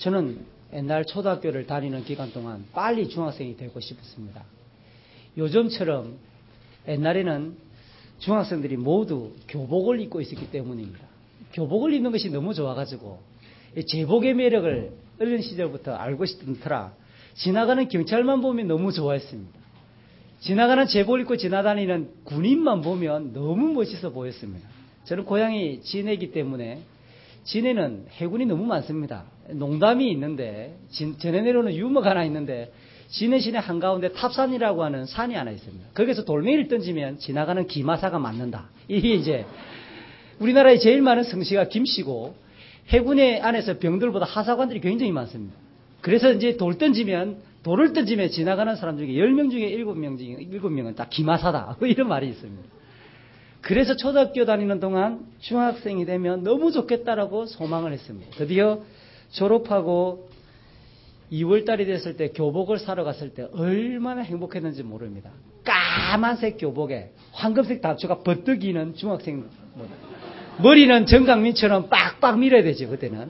저는 옛날 초등학교를 다니는 기간 동안 빨리 중학생이 되고 싶었습니다. 요즘처럼 옛날에는 중학생들이 모두 교복을 입고 있었기 때문입니다. 교복을 입는 것이 너무 좋아가지고 제복의 매력을 어린 시절부터 알고 싶던 터라 지나가는 경찰만 보면 너무 좋아했습니다. 지나가는 제복을 입고 지나다니는 군인만 보면 너무 멋있어 보였습니다. 저는 고향이 진해이기 때문에 진해는 해군이 너무 많습니다. 농담이 있는데 전해 내려오는 유머가 하나 있는데 진해 시내 한가운데 탑산이라고 하는 산이 하나 있습니다. 거기서 돌멩이를 던지면 지나가는 기마사가 맞는다. 이게 이제 우리나라에 제일 많은 성씨가 김씨고 해군의 안에서 병들보다 하사관들이 굉장히 많습니다. 그래서 이제 돌을 던지면 지나가는 사람 중에 10명 중에 7명은 다 기마사다. 이런 말이 있습니다. 그래서 초등학교 다니는 동안 중학생이 되면 너무 좋겠다라고 소망을 했습니다. 드디어 졸업하고 2월달이 됐을 때 교복을 사러 갔을 때 얼마나 행복했는지 모릅니다. 까만색 교복에 황금색 단추가 버뜩이는 중학생 머리는 정강민처럼 빡빡 밀어야 되죠. 그때는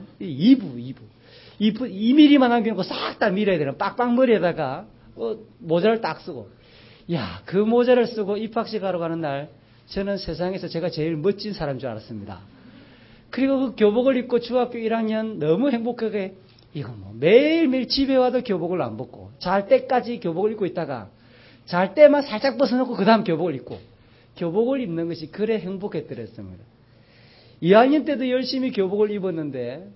2mm만한 경우 싹 다 밀어야 되는 빡빡 머리에다가 모자를 딱 쓰고 그 모자를 쓰고 입학식 하러 가는 날 저는 세상에서 제가 제일 멋진 사람인 줄 알았습니다. 그리고 그 교복을 입고 중학교 1학년 너무 행복하게 매일매일 집에 와도 교복을 안 벗고 잘 때까지 교복을 입고 있다가 잘 때만 살짝 벗어놓고 그 다음 교복을 입고 교복을 입는 것이 그래 행복했더랬습니다. 2학년 때도 열심히 교복을 입었는데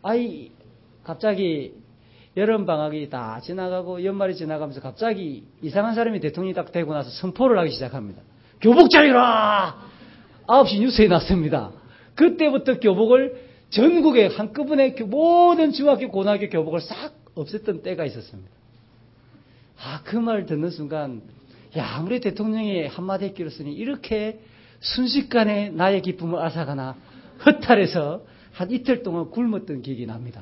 갑자기 여름방학이 다 지나가고 연말이 지나가면서 갑자기 이상한 사람이 대통령이 딱 되고 나서 선포를 하기 시작합니다. 교복 차리라! 9시 뉴스에 났습니다. 그때부터 교복을 전국에 한꺼번에 모든 중학교 고등학교 교복을 싹 없앴던 때가 있었습니다. 그 말을 듣는 순간 아무리 대통령이 한마디 했기로서니 이렇게 순식간에 나의 기쁨을 앗아가나 허탈해서 한 이틀 동안 굶었던 기억이 납니다.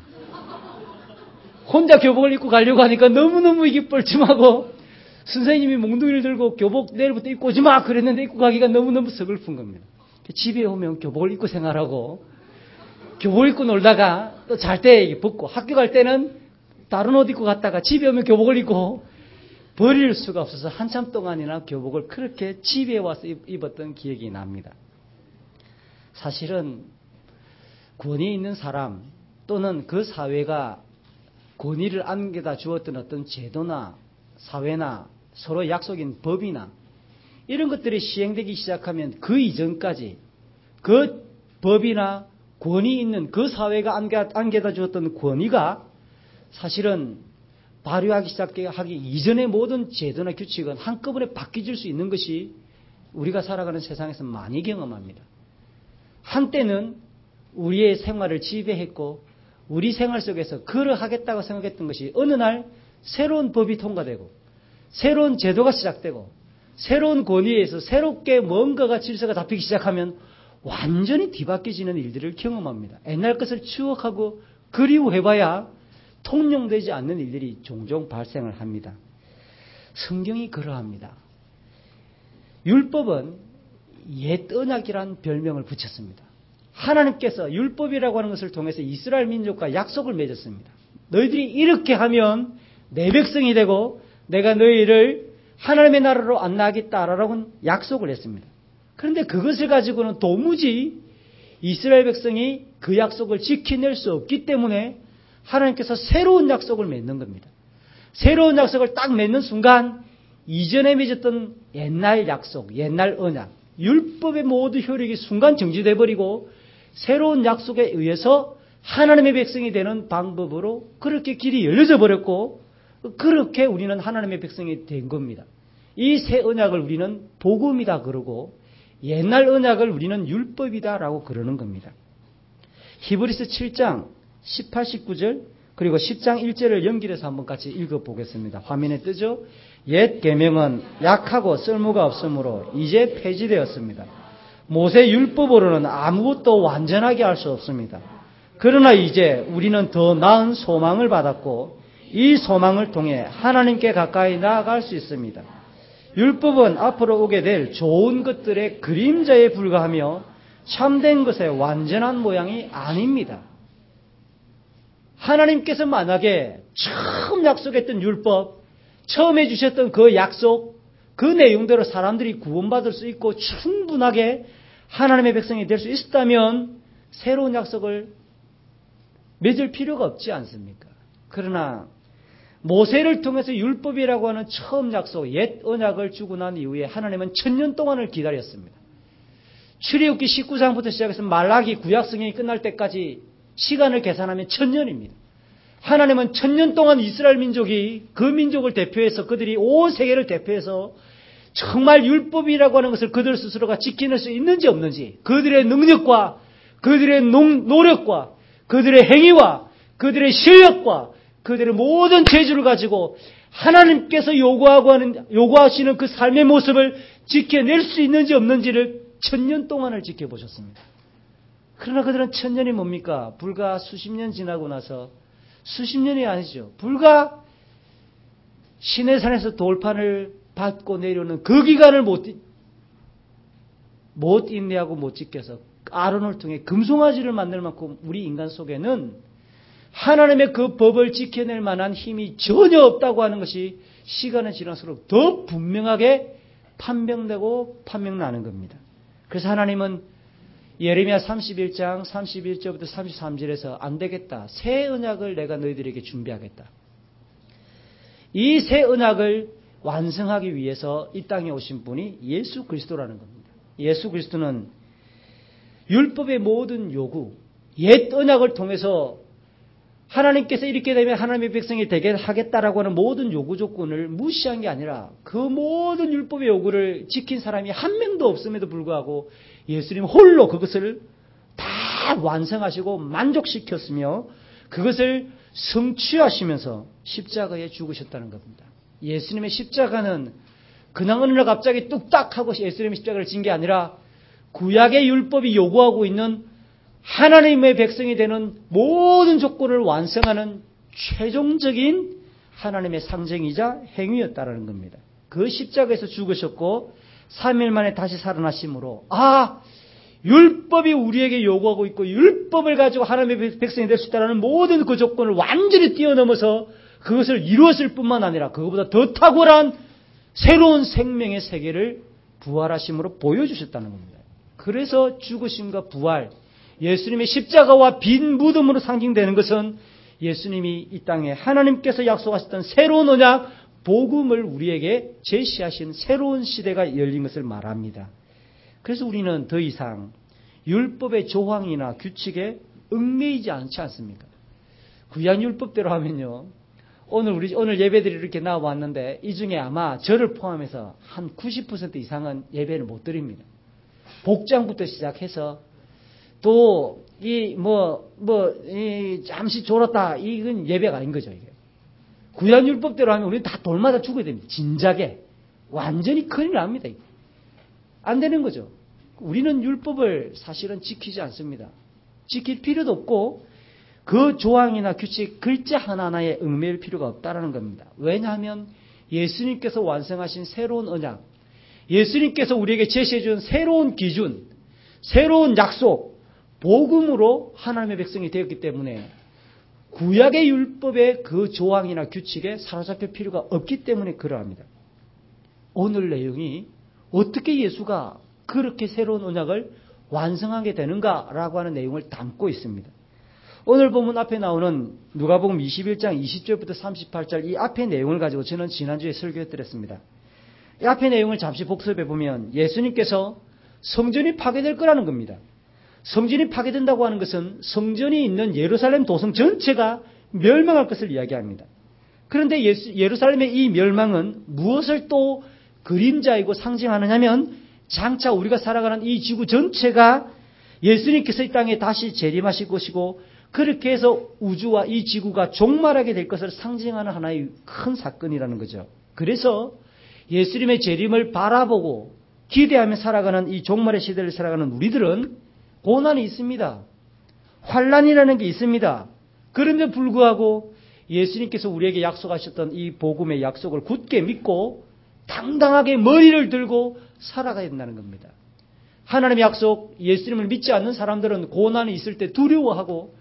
혼자 교복을 입고 가려고 하니까 너무너무 이게 뻘쭘하고 선생님이 몽둥이를 들고 교복 내일부터 입고 오지 마 그랬는데 입고 가기가 너무너무 서글픈 겁니다. 집에 오면 교복을 입고 생활하고 교복을 입고 놀다가 또 잘 때 벗고 학교 갈 때는 다른 옷 입고 갔다가 집에 오면 교복을 입고 버릴 수가 없어서 한참 동안이나 교복을 그렇게 집에 와서 입었던 기억이 납니다. 사실은 권위 있는 사람 또는 그 사회가 권위를 안겨다 주었던 어떤 제도나 사회나 서로 약속인 법이나 이런 것들이 시행되기 시작하면 그 이전까지 그 법이나 권위 있는 그 사회가 안겨다 주었던 권위가 사실은 발효하기 시작하기 이전의 모든 제도나 규칙은 한꺼번에 바뀌질 수 있는 것이 우리가 살아가는 세상에서 많이 경험합니다. 한때는 우리의 생활을 지배했고 우리 생활 속에서 그러하겠다고 생각했던 것이 어느 날 새로운 법이 통과되고 새로운 제도가 시작되고 새로운 권위에서 새롭게 뭔가가 질서가 잡히기 시작하면 완전히 뒤바뀌어지는 일들을 경험합니다. 옛날 것을 추억하고 그리워해봐야 통용되지 않는 일들이 종종 발생을 합니다. 성경이 그러합니다. 율법은 옛 언약이란 별명을 붙였습니다. 하나님께서 율법이라고 하는 것을 통해서 이스라엘 민족과 약속을 맺었습니다. 너희들이 이렇게 하면 내 백성이 되고 내가 너희를 하나님의 나라로 안내하겠다라고 약속을 했습니다. 그런데 그것을 가지고는 도무지 이스라엘 백성이 그 약속을 지켜낼 수 없기 때문에 하나님께서 새로운 약속을 맺는 겁니다. 새로운 약속을 딱 맺는 순간 이전에 맺었던 옛날 약속, 옛날 언약, 율법의 모든 효력이 순간 정지돼 버리고 새로운 약속에 의해서 하나님의 백성이 되는 방법으로 그렇게 길이 열려져 버렸고 그렇게 우리는 하나님의 백성이 된 겁니다. 이 새 언약을 우리는 복음이다 그러고 옛날 언약을 우리는 율법이다라고 그러는 겁니다. 히브리서 7장 18, 19절 그리고 10장 1절을 연결해서 한번 같이 읽어보겠습니다. 화면에 뜨죠? 옛 계명은 약하고 쓸모가 없으므로 이제 폐지되었습니다. 모세 율법으로는 아무것도 완전하게 할 수 없습니다. 그러나 이제 우리는 더 나은 소망을 받았고 이 소망을 통해 하나님께 가까이 나아갈 수 있습니다. 율법은 앞으로 오게 될 좋은 것들의 그림자에 불과하며 참된 것의 완전한 모양이 아닙니다. 하나님께서 만약에 처음 약속했던 율법, 처음에 주셨던 그 약속, 그 내용대로 사람들이 구원받을 수 있고 충분하게 하나님의 백성이 될 수 있었다면 새로운 약속을 맺을 필요가 없지 않습니까? 그러나 모세를 통해서 율법이라고 하는 처음 약속, 옛 언약을 주고 난 이후에 하나님은 1000년 동안을 기다렸습니다. 출애굽기 19장부터 시작해서 말라기 구약 성경이 끝날 때까지 시간을 계산하면 1000년입니다. 하나님은 1000년 동안 이스라엘 민족이 그 민족을 대표해서 그들이 온 세계를 대표해서 정말 율법이라고 하는 것을 그들 스스로가 지켜낼 수 있는지 없는지, 그들의 능력과 그들의 노력과 그들의 행위와 그들의 실력과 그들의 모든 재주를 가지고 하나님께서 요구하시는 그 삶의 모습을 지켜낼 수 있는지 없는지를 1000년 동안을 지켜보셨습니다. 그러나 그들은 1000년이 뭡니까? 불과 수십 년 지나고 나서, 수십 년이 아니죠. 불과 시내산에서 돌판을 받고 내려오는 그 기간을 못 인내하고 못 지켜서 아론을 통해 금송아지를 만들 만큼 우리 인간 속에는 하나님의 그 법을 지켜낼 만한 힘이 전혀 없다고 하는 것이 시간이 지날수록 더 분명하게 판명되고 판명나는 겁니다. 그래서 하나님은 예레미야 31장 31절부터 33절에서 안 되겠다. 새 언약을 내가 너희들에게 준비하겠다. 이 새 언약을 완성하기 위해서 이 땅에 오신 분이 예수 그리스도라는 겁니다. 예수 그리스도는 율법의 모든 요구, 옛 언약을 통해서 하나님께서 이렇게 되면 하나님의 백성이 되게 하겠다라고 하는 모든 요구 조건을 무시한 게 아니라 그 모든 율법의 요구를 지킨 사람이 한 명도 없음에도 불구하고 예수님 홀로 그것을 다 완성하시고 만족시켰으며 그것을 성취하시면서 십자가에 죽으셨다는 겁니다. 예수님의 십자가는 그냥 어느 날 갑자기 뚝딱 하고 예수님의 십자가를 진 게 아니라 구약의 율법이 요구하고 있는 하나님의 백성이 되는 모든 조건을 완성하는 최종적인 하나님의 상징이자 행위였다는 겁니다. 그 십자가에서 죽으셨고 3일 만에 다시 살아나심으로 율법이 우리에게 요구하고 있고 율법을 가지고 하나님의 백성이 될 수 있다는 모든 그 조건을 완전히 뛰어넘어서 그것을 이루었을 뿐만 아니라 그것보다 더 탁월한 새로운 생명의 세계를 부활하심으로 보여주셨다는 겁니다. 그래서 죽으심과 부활, 예수님의 십자가와 빈 무덤으로 상징되는 것은 예수님이 이 땅에 하나님께서 약속하셨던 새로운 언약, 복음을 우리에게 제시하신 새로운 시대가 열린 것을 말합니다. 그래서 우리는 더 이상 율법의 조항이나 규칙에 얽매이지 않지 않습니까? 구약 율법대로 하면요. 오늘 예배들이 이렇게 나와왔는데 이 중에 아마 저를 포함해서 한 90% 이상은 예배를 못 드립니다. 복장부터 시작해서 또 잠시 졸았다 이건 예배가 아닌 거죠. 이게 구약 율법대로 하면 우리는 다 돌마다 죽어야 됩니다. 진작에 완전히 큰일 납니다. 이게. 안 되는 거죠. 우리는 율법을 사실은 지키지 않습니다. 지킬 필요도 없고 그 조항이나 규칙 글자 하나하나에 얽매일 필요가 없다는 겁니다. 왜냐하면 예수님께서 완성하신 새로운 언약, 예수님께서 우리에게 제시해 준 새로운 기준, 새로운 약속, 복음으로 하나님의 백성이 되었기 때문에 구약의 율법의 그 조항이나 규칙에 사로잡힐 필요가 없기 때문에 그러합니다. 오늘 내용이 어떻게 예수가 그렇게 새로운 언약을 완성하게 되는가라고 하는 내용을 담고 있습니다. 오늘 본문 앞에 나오는 누가복음 21장 20절부터 38절 이 앞의 내용을 가지고 저는 지난주에 설교해드렸습니다. 이 앞의 내용을 잠시 복습해 보면 예수님께서 성전이 파괴될 거라는 겁니다. 성전이 파괴된다고 하는 것은 성전이 있는 예루살렘 도성 전체가 멸망할 것을 이야기합니다. 그런데 예루살렘의 이 멸망은 무엇을 또 그림자이고 상징하느냐면 장차 우리가 살아가는 이 지구 전체가 예수님께서 이 땅에 다시 재림하실 것이고 그렇게 해서 우주와 이 지구가 종말하게 될 것을 상징하는 하나의 큰 사건이라는 거죠. 그래서 예수님의 재림을 바라보고 기대하며 살아가는 이 종말의 시대를 살아가는 우리들은 고난이 있습니다. 환난이라는 게 있습니다. 그런데 불구하고 예수님께서 우리에게 약속하셨던 이 복음의 약속을 굳게 믿고 당당하게 머리를 들고 살아가야 된다는 겁니다. 하나님의 약속, 예수님을 믿지 않는 사람들은 고난이 있을 때 두려워하고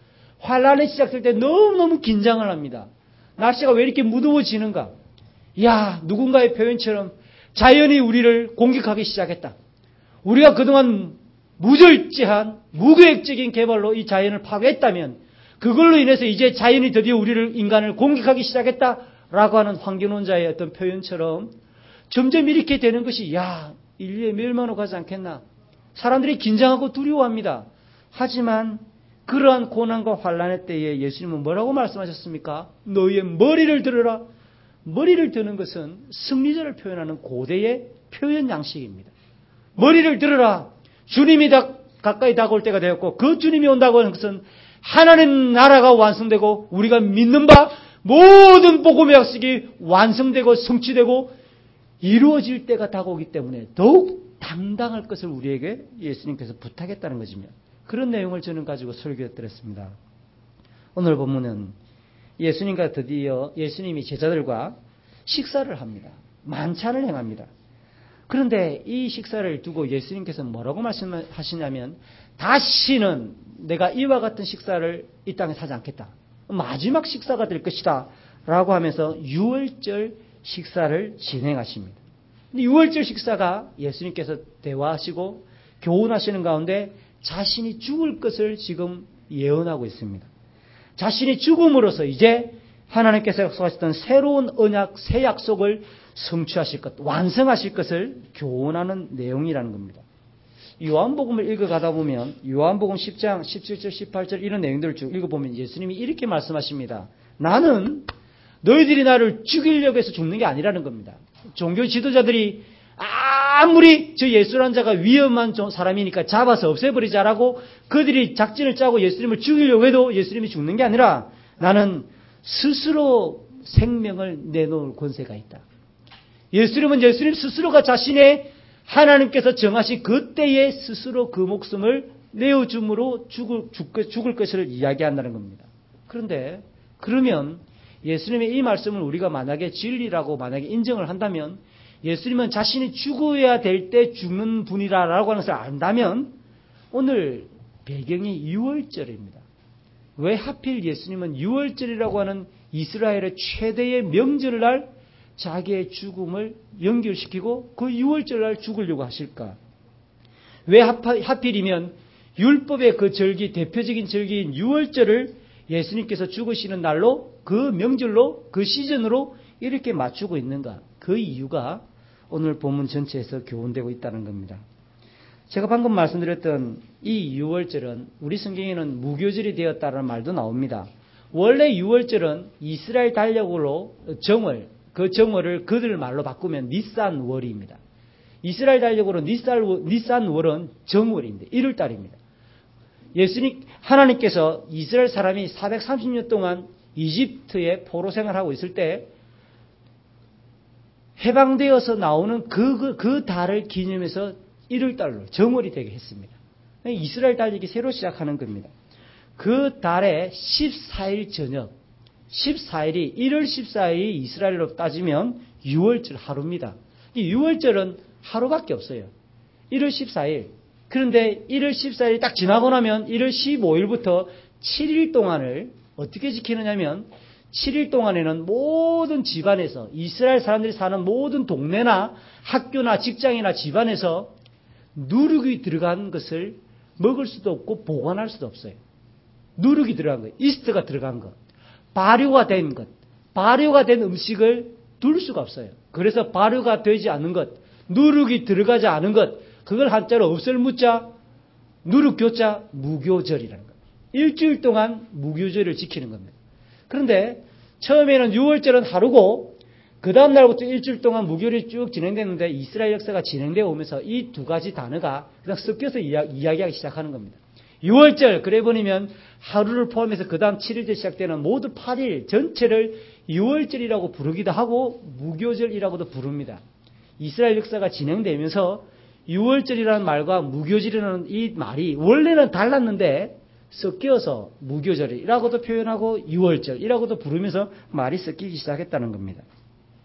환란이 시작될 때 너무너무 긴장을 합니다. 날씨가 왜 이렇게 무더워지는가? 야, 누군가의 표현처럼 자연이 우리를 공격하기 시작했다. 우리가 그동안 무절제한 무계획적인 개발로 이 자연을 파괴했다면 그걸로 인해서 이제 자연이 드디어 인간을 공격하기 시작했다라고 하는 환경론자의 어떤 표현처럼 점점 이렇게 되는 것이 인류의 멸망으로 가지 않겠나. 사람들이 긴장하고 두려워합니다. 하지만 그러한 고난과 환란의 때에 예수님은 뭐라고 말씀하셨습니까? 너희의 머리를 들어라. 머리를 드는 것은 승리자를 표현하는 고대의 표현 양식입니다. 머리를 들어라. 주님이 가까이 다가올 때가 되었고 그 주님이 온다고 하는 것은 하나님 나라가 완성되고 우리가 믿는 바 모든 복음의 약속이 완성되고 성취되고 이루어질 때가 다가오기 때문에 더욱 당당할 것을 우리에게 예수님께서 부탁했다는 것이며 그런 내용을 저는 가지고 설교했더랬습니다. 오늘 본문은 예수님과 드디어 예수님이 제자들과 식사를 합니다. 만찬을 행합니다. 그런데 이 식사를 두고 예수님께서 뭐라고 말씀하시냐면 다시는 내가 이와 같은 식사를 이 땅에서 하지 않겠다. 마지막 식사가 될 것이다. 라고 하면서 유월절 식사를 진행하십니다. 근데 유월절 식사가 예수님께서 대화하시고 교훈하시는 가운데 자신이 죽을 것을 지금 예언하고 있습니다. 자신이 죽음으로써 이제 하나님께서 약속하셨던 새로운 언약, 새 약속을 성취하실 것, 완성하실 것을 교훈하는 내용이라는 겁니다. 요한복음을 읽어가다 보면 요한복음 10장 17절 18절 이런 내용들을 쭉 읽어보면 예수님이 이렇게 말씀하십니다. 나는 너희들이 나를 죽이려고 해서 죽는 게 아니라는 겁니다. 종교 지도자들이 아무리 저 예수라는 자가 위험한 사람이니까 잡아서 없애버리자라고 그들이 작전을 짜고 예수님을 죽이려고 해도 예수님이 죽는 게 아니라 나는 스스로 생명을 내놓을 권세가 있다. 예수님은 예수님 스스로가 자신의 하나님께서 정하신 그때에 스스로 그 목숨을 내어줌으로 죽을 것을 이야기한다는 겁니다. 그런데 그러면 예수님의 이 말씀을 우리가 만약에 진리라고 만약에 인정을 한다면 예수님은 자신이 죽어야 될 때 죽는 분이라고 하는 것을 안다면 오늘 배경이 유월절입니다. 왜 하필 예수님은 유월절이라고 하는 이스라엘의 최대의 명절날 자기의 죽음을 연결시키고 그 유월절날 죽으려고 하실까? 왜 하필이면 율법의 그 절기, 대표적인 절기인 유월절을 예수님께서 죽으시는 날로 그 명절로 그 시즌으로 이렇게 맞추고 있는가? 그 이유가 오늘 본문 전체에서 교훈되고 있다는 겁니다. 제가 방금 말씀드렸던 이 유월절은 우리 성경에는 무교절이 되었다는 말도 나옵니다. 원래 유월절은 이스라엘 달력으로 그 정월을 그들 말로 바꾸면 니산월입니다. 이스라엘 달력으로 니산월은 정월인데 1월달입니다. 하나님께서 이스라엘 사람이 430년 동안 이집트에 포로 생활하고 있을 때 해방되어서 나오는 그 달을 기념해서 1월달로 정월이 되게 했습니다. 이스라엘 달력이 새로 시작하는 겁니다. 그 달의 14일 저녁, 14일이 1월 14일이 이스라엘로 따지면 6월절 하루입니다. 이 6월절은 하루밖에 없어요. 1월 14일. 그런데 1월 14일이 딱 지나고 나면 1월 15일부터 7일 동안을 어떻게 지키느냐면 7일 동안에는 모든 집안에서 이스라엘 사람들이 사는 모든 동네나 학교나 직장이나 집안에서 누룩이 들어간 것을 먹을 수도 없고 보관할 수도 없어요. 누룩이 들어간 것, 이스트가 들어간 것, 발효가 된 것, 발효가 된 음식을 둘 수가 없어요. 그래서 발효가 되지 않는 것, 누룩이 들어가지 않은 것, 그걸 한자로 없을 무자, 누룩교자, 무교절이라는 것. 일주일 동안 무교절을 지키는 겁니다. 그런데 처음에는 6월절은 하루고 그 다음 날부터 일주일 동안 무교절이 쭉 진행됐는데 이스라엘 역사가 진행되어 오면서 이 두 가지 단어가 그냥 섞여서 이야기하기 시작하는 겁니다. 6월절, 그래 보면 하루를 포함해서 그 다음 7일째 시작되는 모두 8일 전체를 6월절이라고 부르기도 하고 무교절이라고도 부릅니다. 이스라엘 역사가 진행되면서 6월절이라는 말과 무교절이라는 이 말이 원래는 달랐는데 섞여서 무교절이라고도 표현하고 6월절이라고도 부르면서 말이 섞이기 시작했다는 겁니다.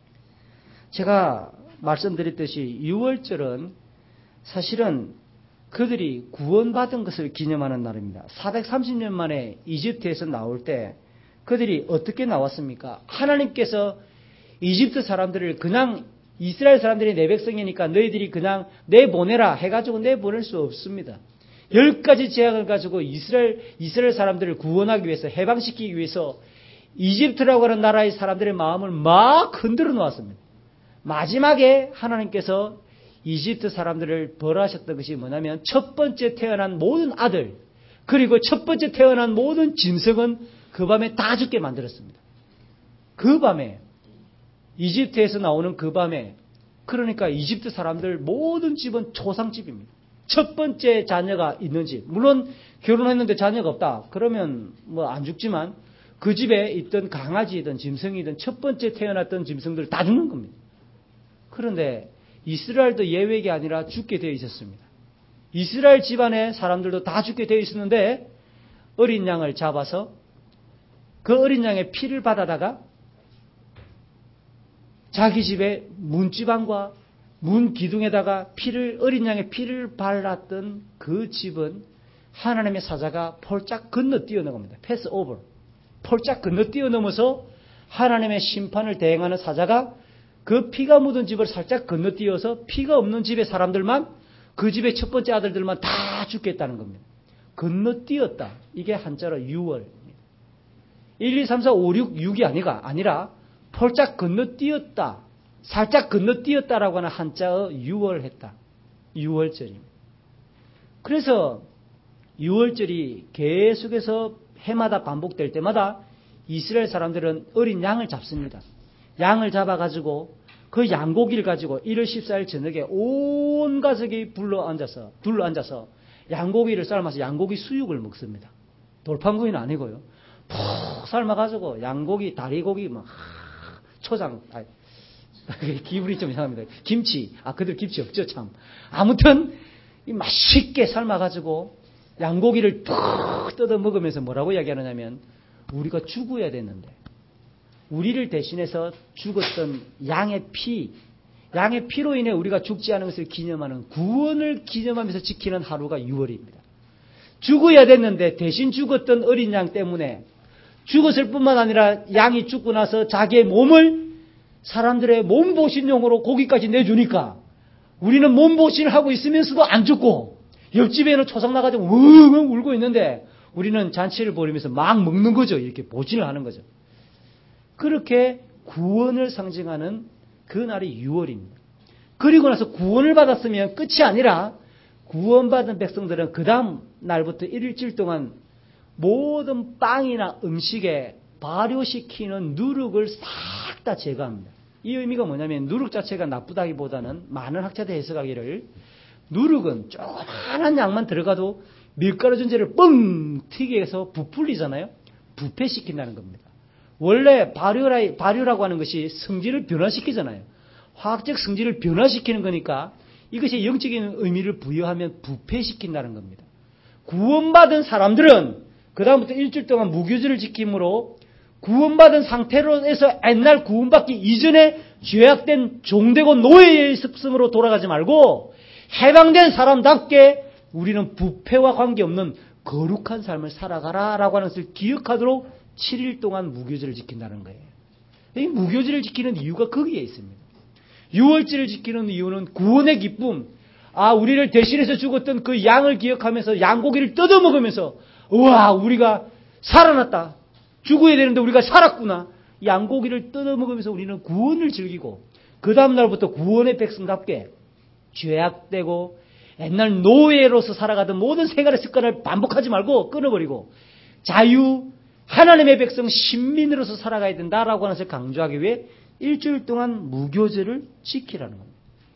제가 말씀드렸듯이 6월절은 사실은 그들이 구원받은 것을 기념하는 날입니다. 430년 만에 이집트에서 나올 때 그들이 어떻게 나왔습니까? 하나님께서 이집트 사람들을 그냥 이스라엘 사람들이 내 백성이니까 너희들이 그냥 내보내라 해가지고 내보낼 수 없습니다. 10가지 제약을 가지고 이스라엘 사람들을 구원하기 위해서, 해방시키기 위해서 이집트라고 하는 나라의 사람들의 마음을 막 흔들어 놓았습니다. 마지막에 하나님께서 이집트 사람들을 벌하셨던 것이 뭐냐면 첫 번째 태어난 모든 아들, 그리고 첫 번째 태어난 모든 짐승은 그 밤에 다 죽게 만들었습니다. 그 밤에, 이집트에서 나오는 그 밤에, 그러니까 이집트 사람들 모든 집은 초상집입니다. 첫 번째 자녀가 있는 집, 물론 결혼했는데 자녀가 없다 그러면 뭐 안 죽지만 그 집에 있던 강아지든 짐승이든 첫 번째 태어났던 짐승들 다 죽는 겁니다. 그런데 이스라엘도 예외가 아니라 죽게 되어 있었습니다. 이스라엘 집안의 사람들도 다 죽게 되어 있었는데 어린 양을 잡아서 그 어린 양의 피를 받아다가 자기 집의 문지방과 문 기둥에다가 어린 양의 피를 발랐던 그 집은 하나님의 사자가 폴짝 건너뛰어 넘어갑니다. 패스 오버. 폴짝 건너뛰어 넘어서 하나님의 심판을 대행하는 사자가 그 피가 묻은 집을 살짝 건너뛰어서 피가 없는 집의 사람들만, 그 집의 첫 번째 아들들만 다 죽겠다는 겁니다. 건너뛰었다. 이게 한자로 6월입니다. 1, 2, 3, 4, 5, 6, 6이 아니라 폴짝 건너뛰었다. 살짝 건너뛰었다라고 하는 한자어 6월 했다. 6월절입니다. 그래서 6월절이 계속해서 해마다 반복될 때마다 이스라엘 사람들은 어린 양을 잡습니다. 양을 잡아가지고 그 양고기를 가지고 1월 14일 저녁에 온 가족이 둘러앉아서 양고기를 삶아서 양고기 수육을 먹습니다. 돌판구이는 아니고요. 푹 삶아가지고 양고기, 다리고기, 막 초장, 기분이 좀 이상합니다. 김치, 그들 김치 없죠 참. 아무튼 맛있게 삶아가지고 양고기를 푹 뜯어 먹으면서 뭐라고 이야기하느냐면 우리가 죽어야 됐는데 우리를 대신해서 죽었던 양의 피로 인해 우리가 죽지 않은 것을 기념하는 구원을 기념하면서 지키는 하루가 6월입니다. 죽어야 됐는데 대신 죽었던 어린 양 때문에 죽었을 뿐만 아니라 양이 죽고 나서 자기의 몸을 사람들의 몸보신용으로 고기까지 내주니까 우리는 몸보신을 하고 있으면서도 안 죽고 옆집에는 초상 나가지고 웅웅 울고 있는데 우리는 잔치를 벌이면서 막 먹는 거죠. 이렇게 보신을 하는 거죠. 그렇게 구원을 상징하는 그 날이 6월입니다. 그리고 나서 구원을 받았으면 끝이 아니라 구원받은 백성들은 그 다음 날부터 일주일 동안 모든 빵이나 음식에 발효시키는 누룩을 싹 다 제거합니다. 이 의미가 뭐냐면 누룩 자체가 나쁘다기보다는 많은 학자들이 해석하기를 누룩은 조그만한 양만 들어가도 밀가루 전체를 뻥 튀게 해서 부풀리잖아요. 부패시킨다는 겁니다. 원래 발효라고 하는 것이 성질을 변화시키잖아요. 화학적 성질을 변화시키는 거니까 이것이 영적인 의미를 부여하면 부패시킨다는 겁니다. 구원받은 사람들은 그 다음부터 일주일 동안 무교절을 지킴으로 구원받은 상태로 해서 옛날 구원받기 이전에 죄악된 종되고 노예의 습성으로 돌아가지 말고 해방된 사람답게 우리는 부패와 관계없는 거룩한 삶을 살아가라라고 하는 것을 기억하도록 7일 동안 무교절을 지킨다는 거예요. 이 무교절을 지키는 이유가 거기에 있습니다. 6월절을 지키는 이유는 구원의 기쁨, 우리를 대신해서 죽었던 그 양을 기억하면서 양고기를 뜯어먹으면서 우와 우리가 살아났다. 죽어야 되는데 우리가 살았구나. 양고기를 뜯어먹으면서 우리는 구원을 즐기고 그 다음날부터 구원의 백성답게 죄악되고 옛날 노예로서 살아가던 모든 생활의 습관을 반복하지 말고 끊어버리고 하나님의 백성 신민으로서 살아가야 된다라고 하는 것을 강조하기 위해 일주일 동안 무교절을 지키라는 겁니다.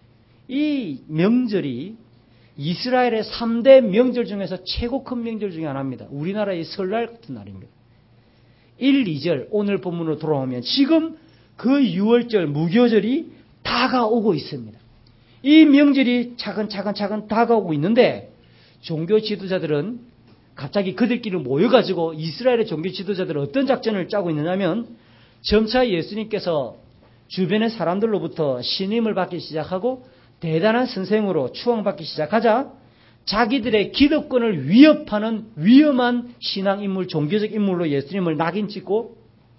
이 명절이 이스라엘의 3대 명절 중에서 최고 큰 명절 중에 하나입니다. 우리나라의 설날 같은 날입니다. 1, 2절 오늘 본문으로 돌아오면 지금 그 6월절 무교절이 다가오고 있습니다. 이 명절이 차근차근 다가오고 있는데 종교 지도자들은 갑자기 그들끼리 모여가지고 이스라엘의 종교 지도자들은 어떤 작전을 짜고 있느냐면 점차 예수님께서 주변의 사람들로부터 신임을 받기 시작하고 대단한 선생으로 추앙받기 시작하자 자기들의 기득권을 위협하는 위험한 신앙인물, 종교적 인물로 예수님을 낙인 찍고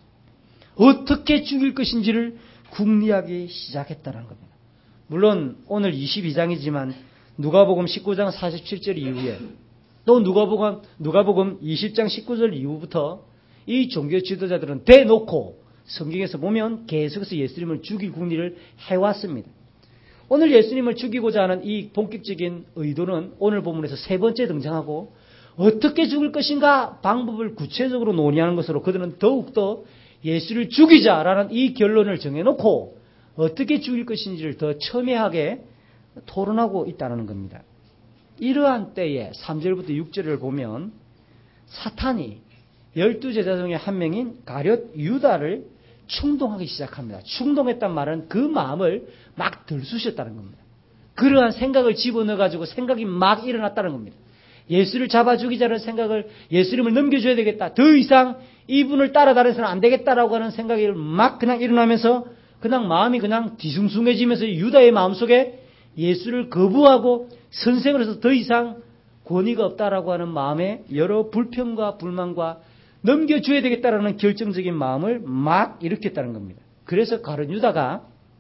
어떻게 죽일 것인지를 궁리하기 시작했다는 겁니다. 물론 오늘 22장이지만 누가복음 19장 47절 이후에 또 누가복음 20장 19절 이후부터 이 종교 지도자들은 대놓고 성경에서 보면 계속해서 예수님을 죽일 궁리를 해왔습니다. 오늘 예수님을 죽이고자 하는 이 본격적인 의도는 오늘 본문에서 세 번째 등장하고 어떻게 죽을 것인가 방법을 구체적으로 논의하는 것으로 그들은 더욱더 예수를 죽이자라는 이 결론을 정해놓고 어떻게 죽일 것인지를 더 첨예하게 토론하고 있다는 겁니다. 이러한 때에 3절부터 6절을 보면 사탄이 12제자 중에 한 명인 가룟 유다를 충동하기 시작합니다. 충동했단 말은 그 마음을 막 들쑤셨다는 겁니다. 그러한 생각을 집어넣어가지고 생각이 막 일어났다는 겁니다. 예수를 잡아 죽이자는 생각을, 예수님을 넘겨줘야 되겠다. 더 이상 이분을 따라다녀서는 안 되겠다라고 하는 생각이 막 그냥 일어나면서 그냥 마음이 그냥 뒤숭숭해지면서 유다의 마음속에 예수를 거부하고 선생으로서 더 이상 권위가 없다라고 하는 마음에 여러 불평과 불만과 넘겨줘야 되겠다라는 결정적인 마음을 막 일으켰다는 겁니다. 그래서 가룟 유다가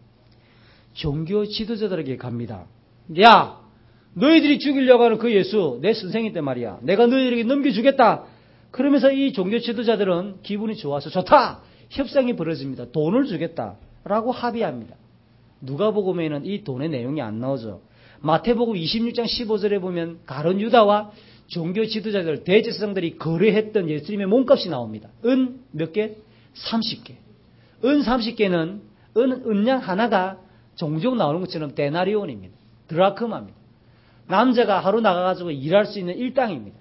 종교 지도자들에게 갑니다. 야, 너희들이 죽이려고 하는 그 예수 내 선생인데 말이야. 내가 너희들에게 넘겨주겠다. 그러면서 이 종교 지도자들은 기분이 좋아서 좋다. 협상이 벌어집니다. 돈을 주겠다라고 합의합니다. 누가복음에는 이 돈의 내용이 안 나오죠. 마태복음 26장 15절에 보면 가룟 유다와 종교 지도자들, 대제사장들이 거래했던 예수님의 몸값이 나옵니다. 은 몇 개? 30개. 은 30개는 은양 하나가 종종 나오는 것처럼 데나리온입니다. 드라크마입니다. 남자가 하루 나가가지고 일할 수 있는 일당입니다.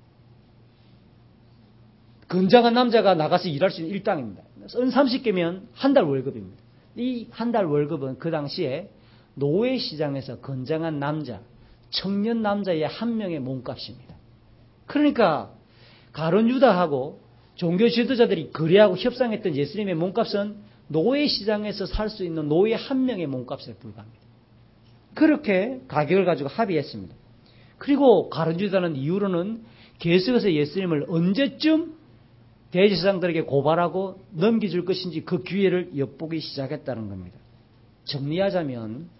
건장한 남자가 나가서 일할 수 있는 일당입니다. 은 30개면 한 달 월급입니다. 이 한 달 월급은 그 당시에 노예 시장에서 건장한 남자, 청년 남자의 한 명의 몸값입니다. 그러니까 가룟 유다하고 종교 지도자들이 거래하고 협상했던 예수님의 몸값은 노예 시장에서 살 수 있는 노예 한 명의 몸값에 불과합니다. 그렇게 가격을 가지고 합의했습니다. 그리고 가룟 유다는 이후로는 계속해서 예수님을 언제쯤 대제사장들에게 고발하고 넘겨줄 것인지 그 기회를 엿보기 시작했다는 겁니다. 정리하자면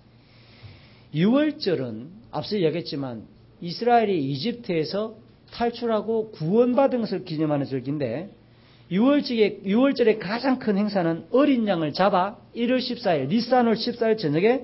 6월절은 앞서 이야기했지만 이스라엘이 이집트에서 탈출하고 구원받은 것을 기념하는 절기인데 6월절의 가장 큰 행사는 어린 양을 잡아 1월 14일 니산월 14일 저녁에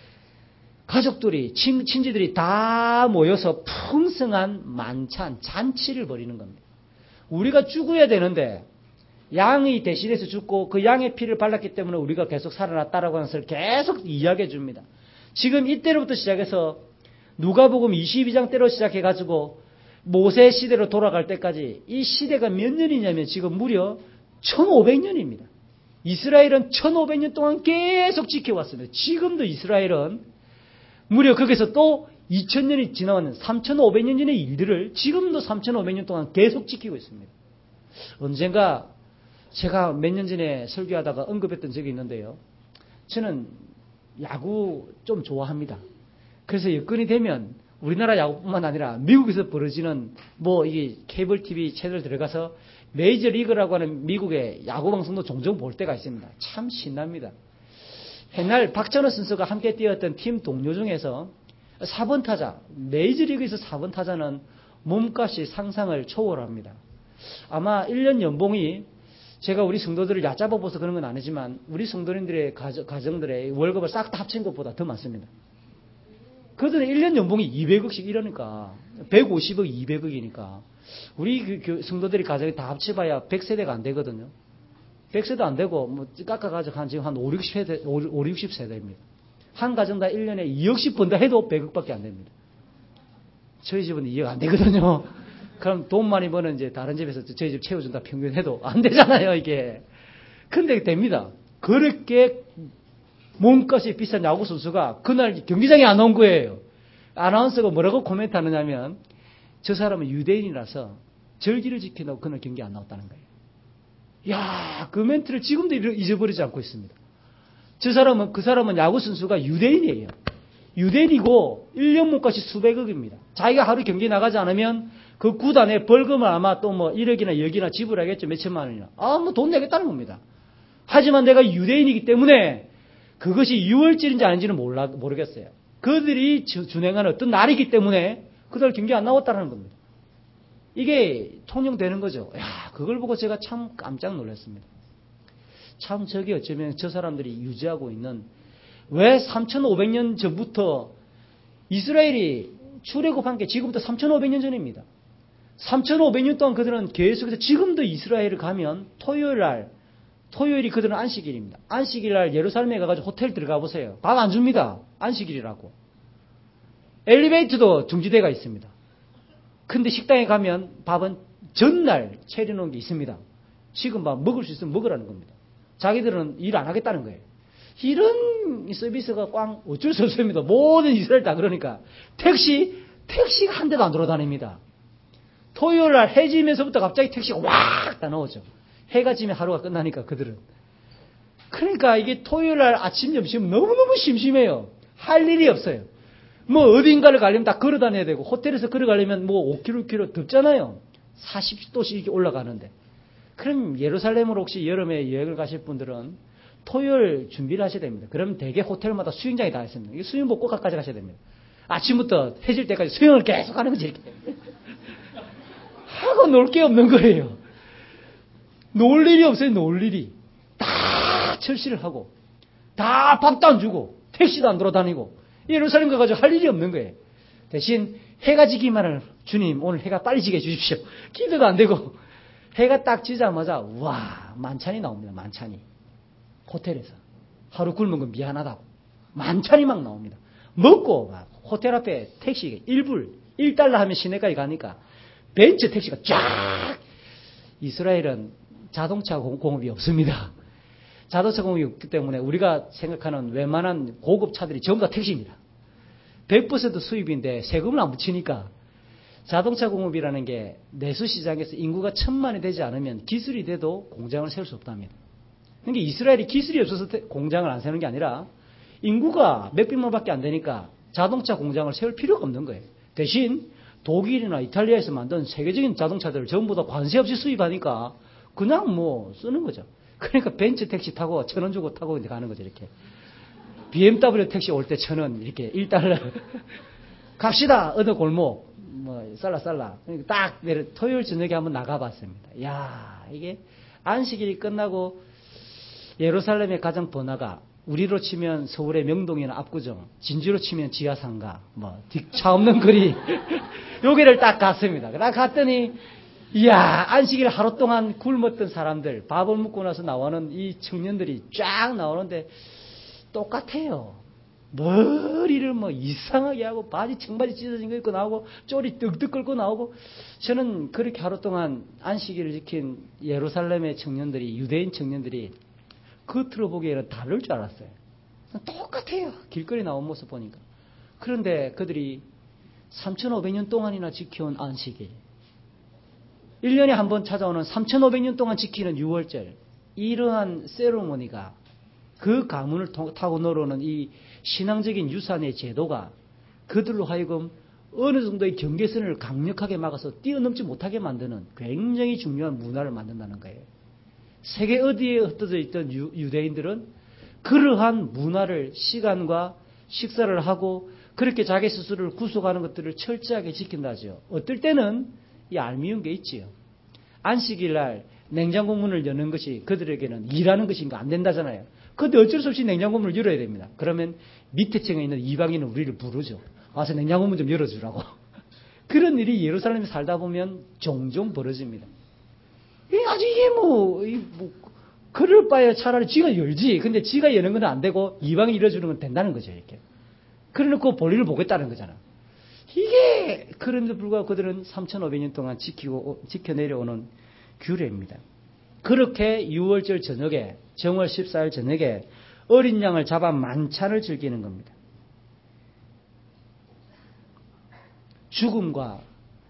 가족들이 친지들이 다 모여서 풍성한 만찬 잔치를 벌이는 겁니다. 우리가 죽어야 되는데 양이 대신해서 죽고 그 양의 피를 발랐기 때문에 우리가 계속 살아났다라고 하는 것을 계속 이야기해 줍니다. 지금 이때로부터 시작해서 누가복음 22장 때로 시작해가지고 모세 시대로 돌아갈 때까지 이 시대가 몇 년이냐면 지금 무려 1500년입니다. 이스라엘은 1500년 동안 계속 지켜왔습니다. 지금도 이스라엘은 무려 거기서 또 2000년이 지나왔는 3500년 전의 일들을 지금도 3500년 동안 계속 지키고 있습니다. 언젠가 제가 몇 년 전에 설교하다가 언급했던 적이 있는데요. 저는 야구 좀 좋아합니다. 그래서 여건이 되면 우리나라 야구뿐만 아니라 미국에서 벌어지는 이게 케이블 TV 채널 들어가서 메이저 리그라고 하는 미국의 야구 방송도 종종 볼 때가 있습니다. 참 신납니다. 옛날 박찬호 선수가 함께 뛰었던 팀 동료 중에서 4번 타자, 메이저리그에서 4번 타자는 몸값이 상상을 초월합니다. 아마 1년 연봉이 제가 우리 성도들을 얕잡아봐서 그런 건 아니지만 우리 성도님들의 가정들의 월급을 싹 다 합친 것보다 더 많습니다. 그들은 1년 연봉이 200억씩 이러니까 150억, 200억이니까 우리 성도들이 가정이 다 합쳐봐야 100세대가 안 되거든요. 100세도 안 되고 깎아가지고 지금 한 5, 60세대입니다. 한 가정 다 1년에 2억씩 번다 해도 100억밖에 안 됩니다. 저희 집은 2억 안 되거든요. 그럼 돈 많이 버는 이제 다른 집에서 저희 집 채워준다 평균 해도 안 되잖아요, 이게. 근데 됩니다. 그렇게 몸값이 비싼 야구 선수가 그날 경기장에 안 온 거예요. 아나운서가 뭐라고 코멘트 하느냐면 저 사람은 유대인이라서 절기를 지켜놓고 그날 경기 안 나왔다는 거예요. 야, 그 멘트를 지금도 잊어버리지 않고 있습니다. 그 사람은 야구 선수가 유대인이에요. 유대인이고 1년 몸값이 수백억입니다. 자기가 하루 경기 나가지 않으면 그 구단에 벌금을 아마 또 뭐 1억이나 여기나 지불하겠죠. 몇천만 원이나. 뭐 돈 내겠다는 겁니다. 하지만 내가 유대인이기 때문에 그것이 유월절인지 아닌지는 모르겠어요. 그들이 준행하는 어떤 날이기 때문에 그들 경기 안 나왔다는 겁니다. 이게 통용되는 거죠. 그걸 보고 제가 참 깜짝 놀랐습니다. 참 저게 어쩌면 저 사람들이 유지하고 있는 왜 3,500년 전부터 이스라엘이 출애굽한 게 지금부터 3,500년 전입니다. 3,500년 동안 그들은 계속해서 지금도 이스라엘을 가면 토요일이 그들은 안식일입니다. 안식일 날 예루살렘에 가가지고 호텔 들어가 보세요. 밥 안 줍니다. 안식일이라고. 엘리베이터도 중지대가 있습니다. 근데 식당에 가면 밥은 전날 차려놓은 게 있습니다. 지금 밥 먹을 수 있으면 먹으라는 겁니다. 자기들은 일 안 하겠다는 거예요. 이런 서비스가 꽝 어쩔 수 없습니다. 모든 이스라엘 다 그러니까. 택시가 한 대도 안 돌아다닙니다. 토요일 날 해 지면서부터 갑자기 택시가 확 다 나오죠. 해가 지면 하루가 끝나니까 그들은. 그러니까 이게 토요일 날 아침 점심 너무너무 심심해요. 할 일이 없어요. 뭐 어딘가를 가려면 다 걸어 다녀야 되고 호텔에서 걸어가려면 뭐 5km 덥잖아요. 40도씩 이렇게 올라가는데. 그럼 예루살렘으로 혹시 여름에 여행을 가실 분들은 토요일 준비를 하셔야 됩니다. 그러면 대개 호텔마다 수영장이 다 있습니다. 수영복 꼭 가져가셔야 됩니다. 아침부터 해질 때까지 수영을 계속 하는 거지 이렇게. 하고 놀 게 없는 거예요. 놀 일이 없어요. 놀 일이. 다 철시를 하고 다 밥도 안 주고 택시도 안 돌아다니고 예루살렘 가가지고 할 일이 없는 거예요. 대신 해가 지기만을 주님 오늘 해가 빨리 지게 해주십시오. 기도도 안 되고 해가 딱 지자마자 와 만찬이 나옵니다. 만찬이. 호텔에서. 하루 굶은 건 미안하다고. 만찬이 막 나옵니다. 먹고 막 호텔 앞에 택시 1달러 하면 시내까지 가니까 벤츠 택시가 쫙. 이스라엘은 자동차 공업이 없습니다. 자동차 공업이 없기 때문에 우리가 생각하는 웬만한 고급 차들이 전부 다 택시입니다. 100% 수입인데 세금을 안 붙이니까 자동차 공업이라는 게 내수시장에서 인구가 1,000만이 되지 않으면 기술이 돼도 공장을 세울 수 없답니다. 그러니까 이스라엘이 기술이 없어서 공장을 안 세우는 게 아니라 인구가 몇백만밖에 안 되니까 자동차 공장을 세울 필요가 없는 거예요. 대신 독일이나 이탈리아에서 만든 세계적인 자동차들을 전부 다 관세 없이 수입하니까 그냥 뭐 쓰는 거죠. 그러니까 벤츠 택시 타고 1,000원 주고 타고 이제 가는 거죠, 이렇게. BMW 택시 올 때 1,000원, 이렇게 1달러. 갑시다, 어느 골목. 뭐, 쌀라. 그러니까 딱 내려, 토요일 저녁에 한번 나가봤습니다. 야 이게 안식일이 끝나고 예루살렘의 가장 번화가, 우리로 치면 서울의 명동이나 압구정, 진주로 치면 지하상가, 뭐, 차 없는 거리. 여기를 딱 갔습니다. 딱 갔더니, 이야, 안식일 하루 동안 굶었던 사람들, 밥을 먹고 나서 나오는 이 청년들이 쫙 나오는데, 똑같아요. 머리를 뭐 이상하게 하고, 청바지 찢어진 거 입고 나오고, 쪼리 뜩뜩 끌고 나오고, 저는 그렇게 하루 동안 안식일을 지킨 예루살렘의 청년들이, 유대인 청년들이, 겉으로 보기에는 다를 줄 알았어요. 똑같아요. 길거리 나온 모습 보니까. 그런데 그들이 3,500년 동안이나 지켜온 안식일, 1년에 한 번 찾아오는 3,500년 동안 지키는 유월절, 이러한 세레모니가 그 가문을 타고 놀아오는 이 신앙적인 유산의 제도가 그들로 하여금 어느 정도의 경계선을 강력하게 막아서 뛰어넘지 못하게 만드는 굉장히 중요한 문화를 만든다는 거예요. 세계 어디에 흩어져 있던 유대인들은 그러한 문화를 시간과 식사를 하고 그렇게 자기 스스로를 구속하는 것들을 철저하게 지킨다죠. 어떨 때는 이 얄미운 게 있지요. 안식일 날 냉장고 문을 여는 것이 그들에게는 일하는 것인가 안 된다잖아요. 그런데 어쩔 수 없이 냉장고 문을 열어야 됩니다. 그러면 밑에 층에 있는 이방인은 우리를 부르죠. 와서 냉장고 문 좀 열어주라고. 그런 일이 예루살렘에 살다 보면 종종 벌어집니다. 아주 이게 그럴 바에 차라리 지가 열지. 근데 지가 여는 건 안 되고 이방이 열어주는 건 된다는 거죠, 이렇게. 그래놓고 볼일을 보겠다는 거잖아. 이게, 그런데도 불구하고 그들은 3,500년 동안 지켜 내려오는 규례입니다. 그렇게 6월절 저녁에, 정월 14일 저녁에 어린 양을 잡아 만찬을 즐기는 겁니다. 죽음과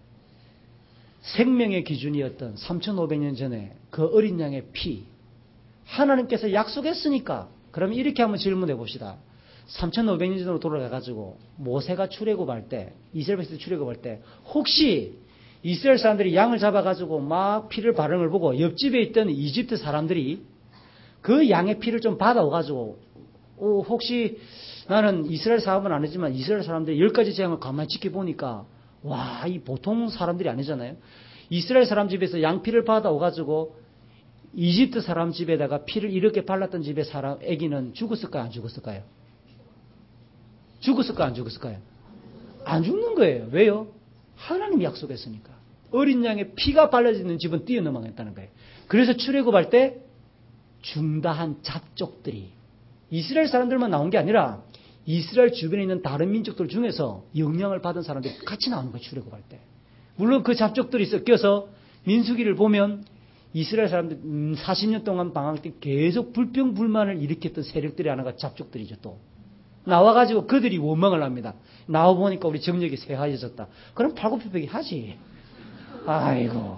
생명의 기준이었던 3,500년 전에 그 어린 양의 피, 하나님께서 약속했으니까, 그럼 이렇게 한번 질문해 봅시다. 3500년 전으로 돌아가가지고 모세가 출애굽할 때, 이스라엘 백성 출애굽할 때 혹시 이스라엘 사람들이 양을 잡아가지고 막 피를 바르는 걸 보고 옆집에 있던 이집트 사람들이 그 양의 피를 좀 받아와가지고 혹시 나는 이스라엘 사람은 아니지만 이스라엘 사람들이 10가지 재앙을 가만히 지켜보니까 와, 이 보통 사람들이 아니잖아요. 이스라엘 사람 집에서 양피를 받아와가지고 이집트 사람 집에다가 피를 이렇게 발랐던 집의 사람 아기는 죽었을까요? 안 죽었을까요? 죽었을까요? 안 죽었을까요? 안 죽는 거예요. 왜요? 하나님이 약속했으니까. 어린 양의 피가 발라지는 집은 뛰어넘어가겠다는 거예요. 그래서 출애굽할 때 중다한 잡족들이 이스라엘 사람들만 나온 게 아니라 이스라엘 주변에 있는 다른 민족들 중에서 영향을 받은 사람들이 같이 나오는 거예요. 출애굽할 때. 물론 그 잡족들이 섞여서 민수기를 보면 이스라엘 사람들 40년 동안 방황 때 계속 불평불만을 일으켰던 세력들이 하나가 잡족들이죠. 또 나와가지고 그들이 원망을 합니다. 나와보니까 우리 정력이 쇠하여졌다. 그럼 팔굽혀펴기 하지. 아이고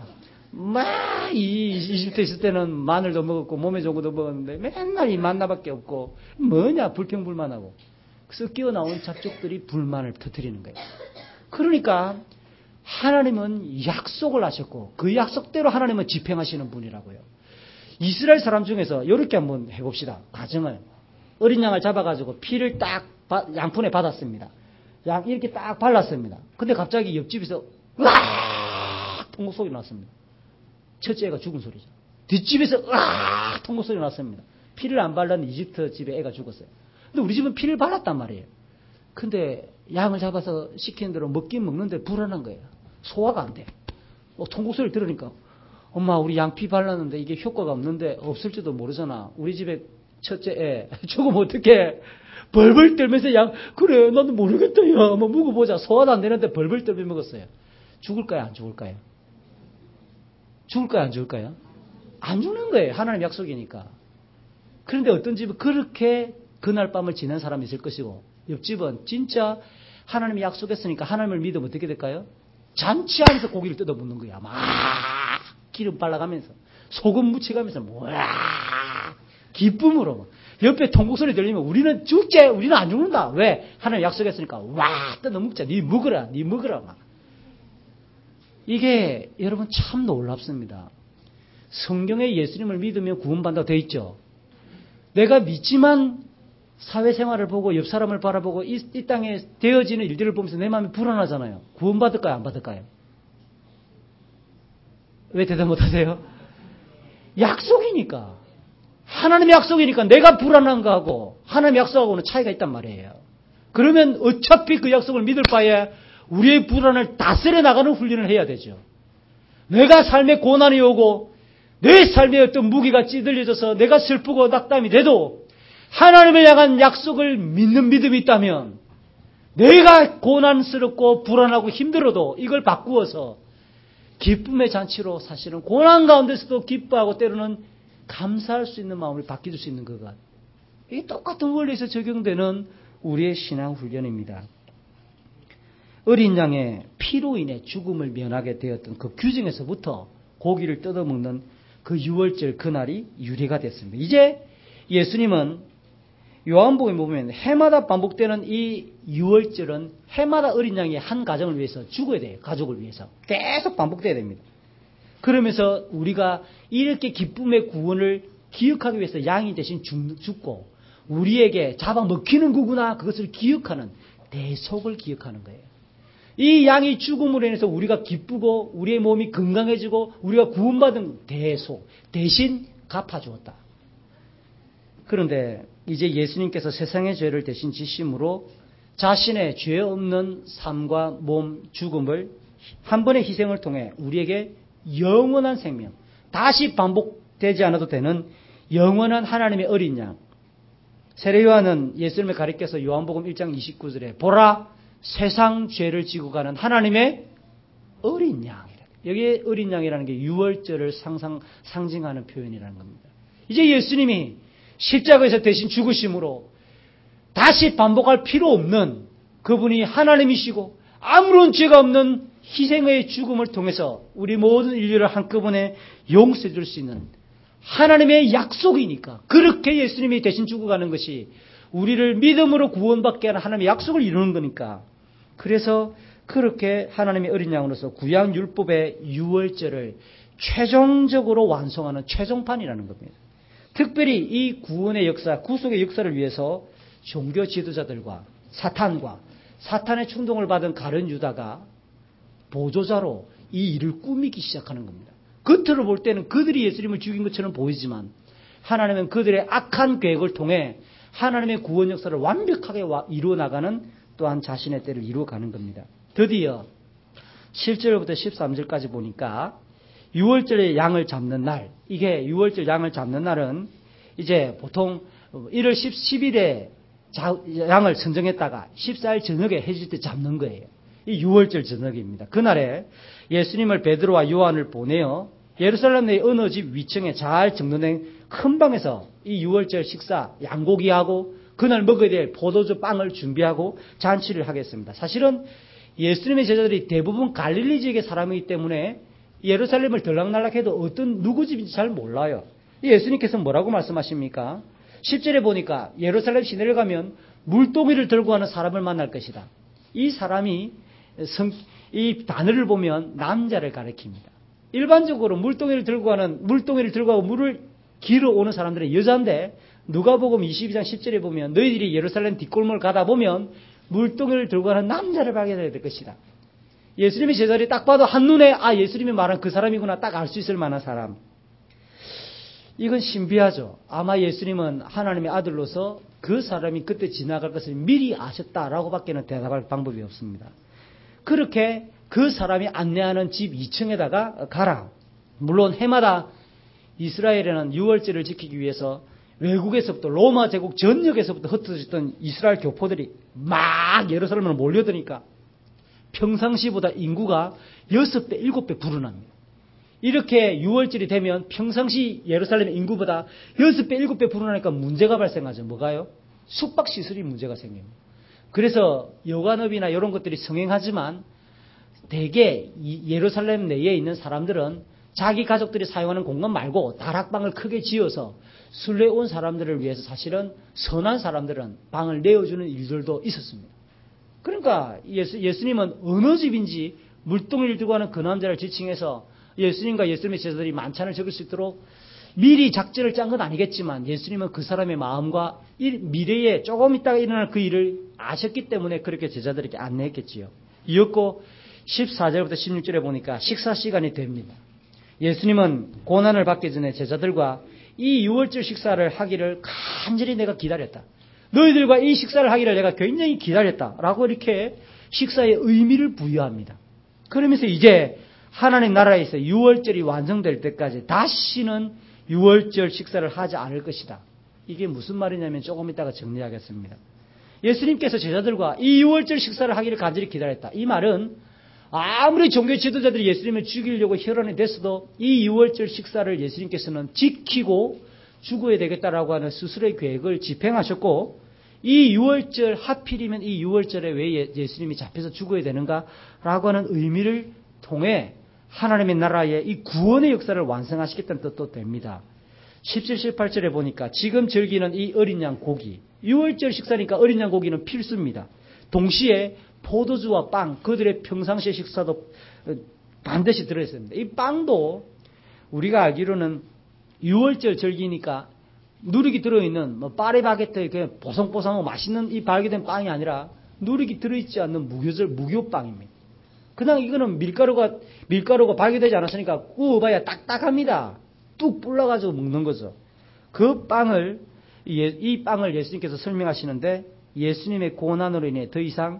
이집트에 있을 때는 마늘도 먹었고 몸에 좋은 것도 먹었는데 맨날 이 만나밖에 없고 뭐냐 불평불만하고. 그래서 끼어나온 잡족들이 불만을 터뜨리는 거예요. 그러니까 하나님은 약속을 하셨고 그 약속대로 하나님은 집행하시는 분이라고요. 이스라엘 사람 중에서 이렇게 한번 해봅시다. 가정을 어린 양을 잡아가지고 피를 딱 양푼에 받았습니다. 양 이렇게 딱 발랐습니다. 근데 갑자기 옆집에서 으악 통곡 소리 났습니다. 첫째 애가 죽은 소리죠. 뒷집에서 으악 통곡 소리 났습니다. 피를 안 발랐는 이집트 집에 애가 죽었어요. 근데 우리 집은 피를 발랐단 말이에요. 근데 양을 잡아서 시키는 대로 먹긴 먹는데 불안한 거예요. 소화가 안 돼. 통곡 소리 들으니까 엄마 우리 양 피 발랐는데 이게 효과가 없는데 없을지도 모르잖아. 우리 집에 첫째 애 죽으면 어떡해. 벌벌 떨면서 양 그래 나도 모르겠다 야 한번 먹어보자. 소화도 안 되는데 벌벌 떨며 먹었어요. 죽을까요 안 죽을까요? 죽을까요 안 죽을까요? 안 죽는 거예요. 하나님 약속이니까. 그런데 어떤 집은 그렇게 그날 밤을 지낸 사람이 있을 것이고 옆집은 진짜 하나님이 약속했으니까 하나님을 믿으면 어떻게 될까요? 잔치하면서 고기를 뜯어 먹는 거야. 막 기름 발라가면서 소금 묻혀가면서 뭐야 기쁨으로 옆에 통곡 소리 들리면 우리는 죽지 우리는 안 죽는다. 왜? 하나님 약속했으니까 와 뜯어 먹자. 네 먹으라 네 먹으라 막. 이게 여러분 참 놀랍습니다. 성경에 예수님을 믿으면 구원받는다고 되어 있죠. 내가 믿지만 사회생활을 보고 옆 사람을 바라보고 이 땅에 되어지는 일들을 보면서 내 마음이 불안하잖아요. 구원받을까요? 안 받을까요? 왜 대답 못하세요? 약속이니까. 하나님의 약속이니까 내가 불안한 거하고 하나님의 약속하고는 차이가 있단 말이에요. 그러면 어차피 그 약속을 믿을 바에 우리의 불안을 다스려 나가는 훈련을 해야 되죠. 내가 삶에 고난이 오고 내 삶에 어떤 무기가 찌들려져서 내가 슬프고 낙담이 돼도 하나님을 향한 약속을 믿는 믿음이 있다면 내가 고난스럽고 불안하고 힘들어도 이걸 바꾸어서 기쁨의 잔치로 사실은 고난 가운데서도 기뻐하고 때로는 감사할 수 있는 마음을 바뀌어줄 수 있는 것. 이게 똑같은 원리에서 적용되는 우리의 신앙 훈련입니다. 어린 양의 피로 인해 죽음을 면하게 되었던 그 규정에서부터 고기를 뜯어먹는 그 유월절 그날이 유래가 됐습니다. 이제 예수님은 요한복음에 보면 해마다 반복되는 이 유월절은 해마다 어린 양이 한 가정을 위해서 죽어야 돼요. 가족을 위해서. 계속 반복돼야 됩니다. 그러면서 우리가 이렇게 기쁨의 구원을 기억하기 위해서 양이 대신 죽고 우리에게 잡아먹히는 거구나 그것을 기억하는 대속을 기억하는 거예요. 이 양이 죽음으로 인해서 우리가 기쁘고 우리의 몸이 건강해지고 우리가 구원받은 대속 대신 갚아주었다. 그런데 이제 예수님께서 세상의 죄를 대신 지심으로 자신의 죄 없는 삶과 몸 죽음을 한 번의 희생을 통해 우리에게 영원한 생명, 다시 반복되지 않아도 되는 영원한 하나님의 어린 양. 세례 요한은 예수님을 가리켜서 요한복음 1장 29절에 보라 세상 죄를 지고 가는 하나님의 어린 양이라. 여기에 어린 양이라는 게 유월절을 상징하는 표현이라는 겁니다. 이제 예수님이 십자가에서 대신 죽으심으로 다시 반복할 필요 없는 그분이 하나님이시고 아무런 죄가 없는 희생의 죽음을 통해서 우리 모든 인류를 한꺼번에 용서해 줄 수 있는 하나님의 약속이니까 그렇게 예수님이 대신 죽어가는 것이 우리를 믿음으로 구원받게 하는 하나님의 약속을 이루는 거니까. 그래서 그렇게 하나님의 어린 양으로서 구약 율법의 유월절을 최종적으로 완성하는 최종판이라는 겁니다. 특별히 이 구원의 역사, 구속의 역사를 위해서 종교 지도자들과 사탄과 사탄의 충동을 받은 가룟 유다가 보조자로 이 일을 꾸미기 시작하는 겁니다. 겉으로 볼 때는 그들이 예수님을 죽인 것처럼 보이지만 하나님은 그들의 악한 계획을 통해 하나님의 구원 역사를 완벽하게 이루어 나가는 또한 자신의 때를 이루어가는 겁니다. 드디어 7절부터 13절까지 보니까 6월절에 양을 잡는 날, 이게 6월절 양을 잡는 날은 이제 보통 1월 10일에 양을 선정했다가 14일 저녁에 해질 때 잡는 거예요. 이 6월절 저녁입니다. 그날에 예수님을 베드로와 요한을 보내어 예루살렘 내 어느 집 위층에 잘 정돈된 큰 방에서 이 6월절 식사 양고기하고 그날 먹어야 될 포도주 빵을 준비하고 잔치를 하겠습니다. 사실은 예수님의 제자들이 대부분 갈릴리 지역의 사람이기 때문에 예루살렘을 들락날락해도 어떤 누구 집인지 잘 몰라요. 예수님께서 뭐라고 말씀하십니까? 10절에 보니까 예루살렘 시내를 가면 물동이를 들고 가는 사람을 만날 것이다. 이 사람이 이 단어를 보면 남자를 가리킵니다. 일반적으로 물동이를 들고 가고 물을 길어 오는 사람들은 여자인데 누가복음 22장 10절에 보면 너희들이 예루살렘 뒷골목을 가다 보면 물동이를 들고 가는 남자를 발견해야 될 것이다. 예수님의 제자들이 딱 봐도 한눈에 예수님이 말한 그 사람이구나 딱 알 수 있을 만한 사람. 이건 신비하죠. 아마 예수님은 하나님의 아들로서 그 사람이 그때 지나갈 것을 미리 아셨다라고 밖에는 대답할 방법이 없습니다. 그렇게 그 사람이 안내하는 집 2층에다가 가라. 물론 해마다 이스라엘에는 6월절을 지키기 위해서 외국에서부터 로마 제국 전역에서부터 흩어졌던 이스라엘 교포들이 막 예루살렘으로 몰려드니까 평상시보다 인구가 6배, 7배 불어납니다. 이렇게 6월절이 되면 평상시 예루살렘의 인구보다 6배, 7배 불어나니까 문제가 발생하죠. 뭐가요? 숙박시설이 문제가 생깁니다. 그래서 여관업이나 이런 것들이 성행하지만 대개 예루살렘 내에 있는 사람들은 자기 가족들이 사용하는 공간 말고 다락방을 크게 지어서 순례 온 사람들을 위해서 사실은 선한 사람들은 방을 내어주는 일들도 있었습니다. 그러니까 예수님은 어느 집인지 물동이를 들고 가는 그 남자를 지칭해서 예수님과 예수님의 제자들이 만찬을 적을 수 있도록 미리 작전을 짠 건 아니겠지만 예수님은 그 사람의 마음과 미래에 조금 있다가 일어날 그 일을 아셨기 때문에 그렇게 제자들에게 안내했겠지요. 이었고 14절부터 16절에 보니까 식사 시간이 됩니다. 예수님은 고난을 받기 전에 제자들과 이 6월절 식사를 하기를 간절히 내가 기다렸다. 너희들과 이 식사를 하기를 내가 굉장히 기다렸다라고 이렇게 식사의 의미를 부여합니다. 그러면서 이제 하나님 나라에서 6월절이 완성될 때까지 다시는 6월절 식사를 하지 않을 것이다. 이게 무슨 말이냐면 조금 이따가 정리하겠습니다. 예수님께서 제자들과 이 6월절 식사를 하기를 간절히 기다렸다. 이 말은 아무리 종교 지도자들이 예수님을 죽이려고 혈안이 됐어도 이 6월절 식사를 예수님께서는 지키고 죽어야 되겠다라고 하는 스스로의 계획을 집행하셨고 이 6월절 하필이면 이 6월절에 왜 예수님이 잡혀서 죽어야 되는가라고 하는 의미를 통해 하나님의 나라의 이 구원의 역사를 완성하시겠다는 뜻도 됩니다. 17, 18절에 보니까 지금 즐기는 이 어린 양 고기 6월절 식사니까 어린 양 고기는 필수입니다. 동시에 포도주와 빵, 그들의 평상시의 식사도 반드시 들어있습니다. 이 빵도 우리가 알기로는 6월절 절기니까 누룩이 들어있는 파리바게트의 그 보송보송하고 맛있는 이 발견된 빵이 아니라 누룩이 들어있지 않는 무교빵입니다. 그냥 이거는 밀가루가 발견되지 않았으니까 구워봐야 딱딱합니다. 뚝 불러가지고 먹는 거죠. 그 빵을 이 빵을 예수님께서 설명하시는데 예수님의 고난으로 인해 더 이상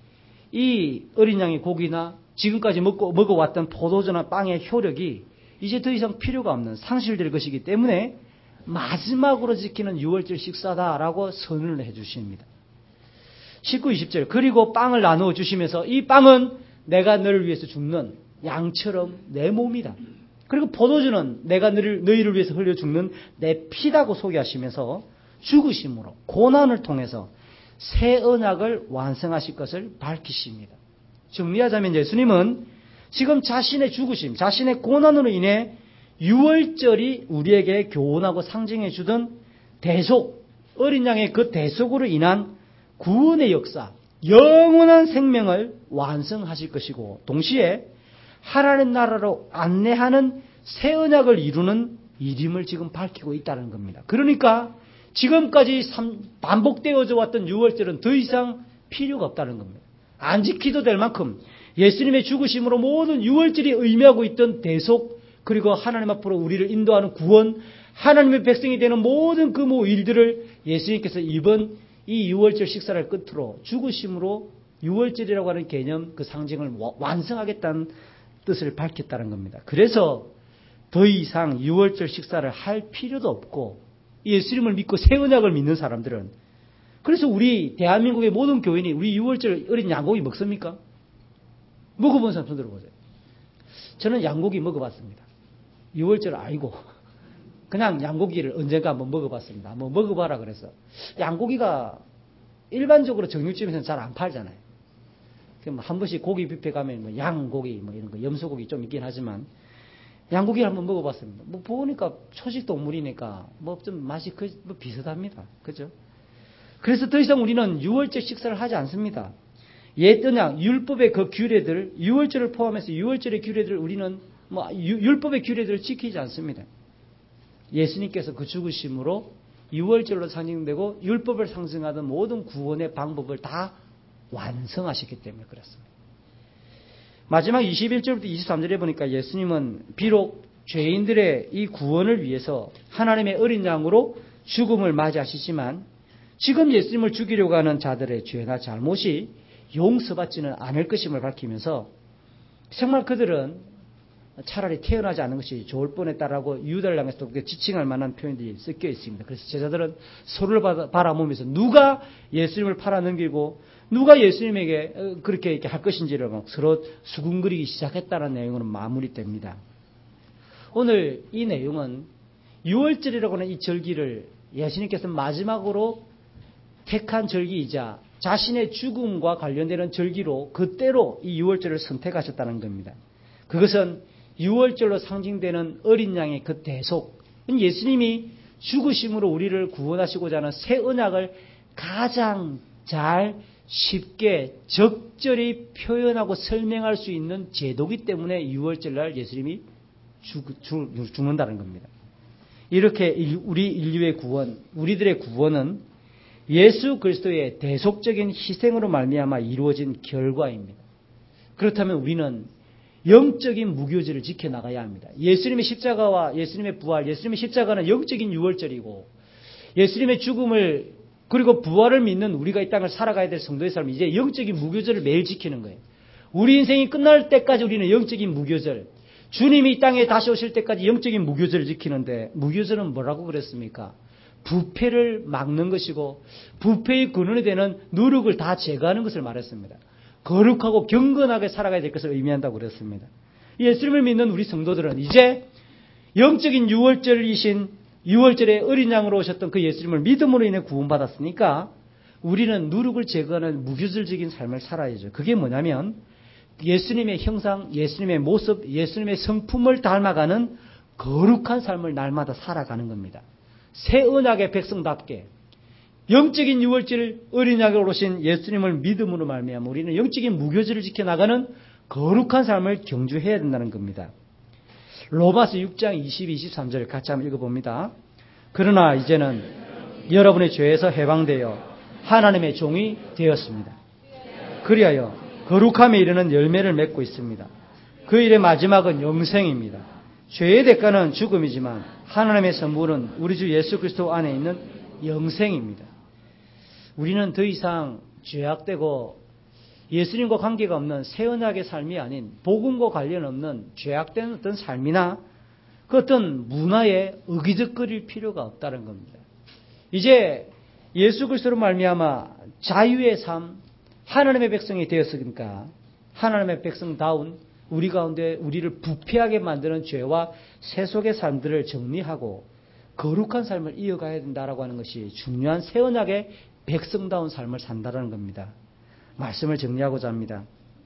이 어린 양의 고기나 지금까지 먹어왔던 포도주나 빵의 효력이 이제 더 이상 필요가 없는 상실될 것이기 때문에 마지막으로 지키는 6월절 식사다라고 선언을 해주십니다. 19, 20절 그리고 빵을 나누어 주시면서 이 빵은 내가 너를 위해서 죽는 양처럼 내 몸이다. 그리고 포도주는 내가 너희를 위해서 흘려 죽는 내 피다고 소개하시면서 죽으심으로 고난을 통해서 새 언약을 완성하실 것을 밝히십니다. 정리하자면 예수님은 지금 자신의 죽으심, 자신의 고난으로 인해 6월절이 우리에게 교훈하고 상징해 주던 대속, 어린 양의 그 대속으로 인한 구원의 역사, 영원한 생명을 완성하실 것이고 동시에 하나님 나라로 안내하는 새 언약을 이루는 이름을 지금 밝히고 있다는 겁니다. 그러니까 지금까지 반복되어져 왔던 유월절은 더 이상 필요가 없다는 겁니다. 안 지키도 될 만큼 예수님의 죽으심으로 모든 유월절이 의미하고 있던 대속, 그리고 하나님 앞으로 우리를 인도하는 구원, 하나님의 백성이 되는 모든 그 일들을 예수님께서 이번 이 유월절 식사를 끝으로 죽으심으로 유월절이라고 하는 개념, 그 상징을 완성하겠다는 뜻을 밝혔다는 겁니다. 그래서 더 이상 유월절 식사를 할 필요도 없고 예수님을 믿고 새 언약을 믿는 사람들은, 그래서 우리 대한민국의 모든 교인이 우리 유월절 어린 양고기 먹습니까? 먹어본 사람 손 들어보세요. 저는 양고기 먹어봤습니다. 유월절 알고 그냥 양고기를 언젠가 한번 먹어봤습니다. 한번 먹어봐라 그래서. 양고기가 일반적으로 정육점에서는 잘 안 팔잖아요. 그럼 한 번씩 고기 뷔페 가면 뭐 양고기 뭐 이런 거 염소고기 좀 있긴 하지만 양고기를 한번 먹어봤습니다. 뭐 보니까 초식 동물이니까 뭐 좀 맛이 뭐 비슷합니다. 그죠? 그래서 더 이상 우리는 유월절 식사를 하지 않습니다. 옛 언약 율법의 그 규례들, 유월절을 포함해서 유월절의 규례들을 우리는 뭐 율법의 규례들을 지키지 않습니다. 예수님께서 그 죽으심으로 유월절로 상징되고 율법을 상징하던 모든 구원의 방법을 다 완성하셨기 때문에 그렇습니다. 마지막 21절부터 23절에 보니까 예수님은 비록 죄인들의 이 구원을 위해서 하나님의 어린 양으로 죽음을 맞이하시지만 지금 예수님을 죽이려고 하는 자들의 죄나 잘못이 용서받지는 않을 것임을 밝히면서 정말 그들은 차라리 태어나지 않는 것이 좋을 뻔했다라고 유다를 향해서 지칭할 만한 표현들이 섞여 있습니다. 그래서 제자들은 서로를 바라보면서 누가 예수님을 팔아넘기고 누가 예수님에게 그렇게 이렇게 할 것인지를 막 서로 수군거리기 시작했다는 내용으로 마무리됩니다. 오늘 이 내용은 유월절이라고 하는 이 절기를 예수님께서 마지막으로 택한 절기이자 자신의 죽음과 관련되는 절기로 그때로 이 유월절을 선택하셨다는 겁니다. 그것은 유월절로 상징되는 어린 양의 그 대속, 예수님이 죽으심으로 우리를 구원하시고자 하는 새 언약을 가장 잘 쉽게 적절히 표현하고 설명할 수 있는 제도기 때문에 유월절날 예수님이 죽는다는 겁니다. 이렇게 우리 인류의 구원, 우리들의 구원은 예수 그리스도의 대속적인 희생으로 말미암아 이루어진 결과입니다. 그렇다면 우리는 영적인 무교절을 지켜나가야 합니다. 예수님의 십자가와 예수님의 부활, 예수님의 십자가는 영적인 유월절이고 예수님의 죽음을 그리고 부활을 믿는 우리가 이 땅을 살아가야 될 성도의 삶이 이제 영적인 무교절을 매일 지키는 거예요. 우리 인생이 끝날 때까지 우리는 영적인 무교절, 주님이 이 땅에 다시 오실 때까지 영적인 무교절을 지키는데 무교절은 뭐라고 그랬습니까? 부패를 막는 것이고 부패의 근원이 되는 누룩을 다 제거하는 것을 말했습니다. 거룩하고 경건하게 살아가야 될 것을 의미한다고 그랬습니다. 예수님을 믿는 우리 성도들은 이제 영적인 유월절이신 유월절의 어린 양으로 오셨던 그 예수님을 믿음으로 인해 구원받았으니까 우리는 누룩을 제거하는 무교절적인 삶을 살아야죠. 그게 뭐냐면 예수님의 형상, 예수님의 모습, 예수님의 성품을 닮아가는 거룩한 삶을 날마다 살아가는 겁니다. 새 언약의 백성답게 영적인 유월절 어린 양으로 오신 예수님을 믿음으로 말미암아 우리는 영적인 무교절을 지켜나가는 거룩한 삶을 경주해야 된다는 겁니다. 로마서 6장 22, 23절 같이 한번 읽어봅니다. 그러나 이제는 여러분의 죄에서 해방되어 하나님의 종이 되었습니다. 그리하여 거룩함에 이르는 열매를 맺고 있습니다. 그 일의 마지막은 영생입니다. 죄의 대가는 죽음이지만 하나님의 선물은 우리 주 예수 그리스도 안에 있는 영생입니다. 우리는 더 이상 죄악되고 예수님과 관계가 없는 새 언약의 삶이 아닌 복음과 관련 없는 죄악된 어떤 삶이나 그 어떤 문화에 의기적거릴 필요가 없다는 겁니다. 이제 예수 그리스도로 말미암아 자유의 삶, 하나님의 백성이 되었으니까 하나님의 백성다운 우리 가운데 우리를 부패하게 만드는 죄와 세속의 삶들을 정리하고 거룩한 삶을 이어가야 된다라고 하는 것이 중요한 새 언약의 백성다운 삶을 산다라는 겁니다. 말씀을 정리하고자 합니다.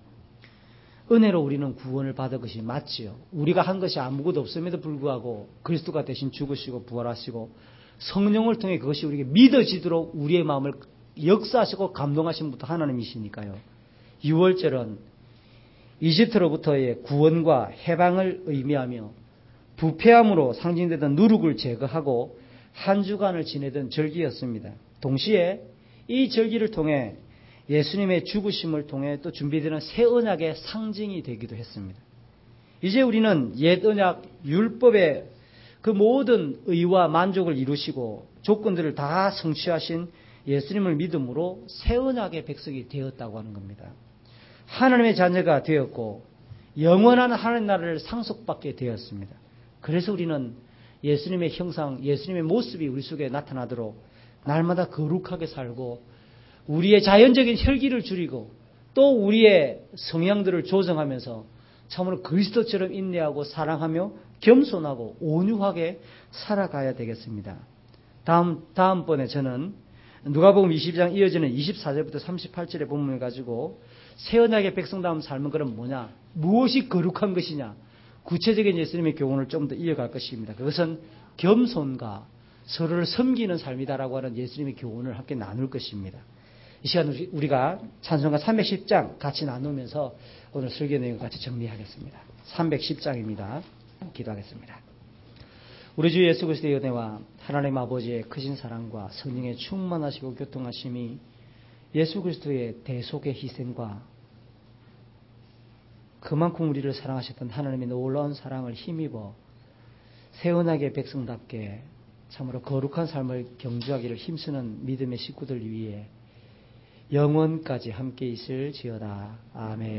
은혜로 우리는 구원을 받은 것이 맞지요. 우리가 한 것이 아무것도 없음에도 불구하고 그리스도가 대신 죽으시고 부활하시고 성령을 통해 그것이 우리에게 믿어지도록 우리의 마음을 역사하시고 감동하신 분도 하나님이시니까요. 6월절은 이집트로부터의 구원과 해방을 의미하며 부패함으로 상징되던 누룩을 제거하고 한 주간을 지내던 절기였습니다. 동시에 이 절기를 통해 예수님의 죽으심을 통해 또 준비되는 새 언약의 상징이 되기도 했습니다. 이제 우리는 옛 언약 율법의 그 모든 의와 만족을 이루시고 조건들을 다 성취하신 예수님을 믿음으로 새 언약의 백성이 되었다고 하는 겁니다. 하나님의 자녀가 되었고 영원한 하나님 나라를 상속받게 되었습니다. 그래서 우리는 예수님의 형상, 예수님의 모습이 우리 속에 나타나도록 날마다 거룩하게 살고 우리의 자연적인 혈기를 줄이고 또 우리의 성향들을 조정하면서 참으로 그리스도처럼 인내하고 사랑하며 겸손하고 온유하게 살아가야 되겠습니다. 다음번에 저는 누가복음 22장 이어지는 24절부터 38절의 본문을 가지고 새 언약의 백성다운 삶은 그럼 뭐냐? 무엇이 거룩한 것이냐? 구체적인 예수님의 교훈을 좀 더 이어갈 것입니다. 그것은 겸손과 서로를 섬기는 삶이다라고 하는 예수님의 교훈을 함께 나눌 것입니다. 이 시간 우리가 찬송가 310장 같이 나누면서 오늘 설교 내용을 같이 정리하겠습니다. 310장입니다. 기도하겠습니다. 우리 주 예수 그리스도의 은혜와 하나님 아버지의 크신 사랑과 성령의 충만하시고 교통하심이 예수 그리스도의 대속의 희생과 그만큼 우리를 사랑하셨던 하나님의 놀라운 사랑을 힘입어 새 언약의 백성답게 참으로 거룩한 삶을 경주하기를 힘쓰는 믿음의 식구들 위해 영원까지 함께 있을지어다. 아멘.